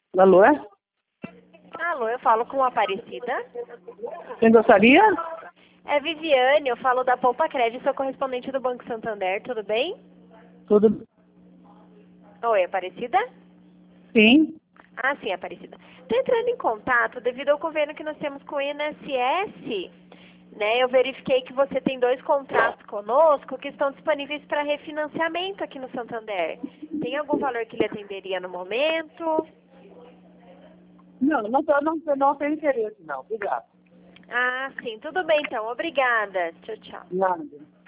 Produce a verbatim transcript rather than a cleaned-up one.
Alô, é? Alô, eu falo com a Aparecida. Quem gostaria? É Viviane, eu falo da Poupa Crédito, sou correspondente do Banco Santander, tudo bem? Tudo Oi, Aparecida? sim. Ah, sim, Aparecida. Estou entrando em contato devido ao convênio que nós temos com o I N S S, né? Eu verifiquei que você tem dois contratos conosco que estão disponíveis para refinanciamento aqui no Santander. Tem algum valor que lhe atenderia no momento? Não, não, tô- não, não tenho interesse, não. Obrigado. Ah, sim, tudo bem então. Obrigada. Tchau, tchau. Nada.